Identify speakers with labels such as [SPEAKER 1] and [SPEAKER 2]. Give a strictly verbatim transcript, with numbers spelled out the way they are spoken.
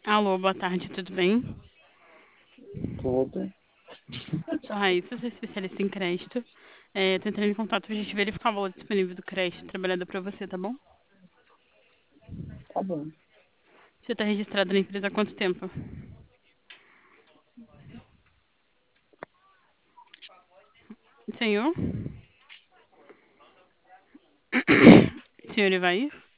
[SPEAKER 1] Alô, boa tarde, tudo bem?
[SPEAKER 2] Tudo.
[SPEAKER 1] Sou Raíssa, sou especialista em crédito. É, tô entrando em contato pra gente verificar o valor disponível do crédito trabalhado pra você, tá bom?
[SPEAKER 2] Tá bom.
[SPEAKER 1] Você tá registrado na empresa há quanto tempo? Senhor? Senhor Ivair?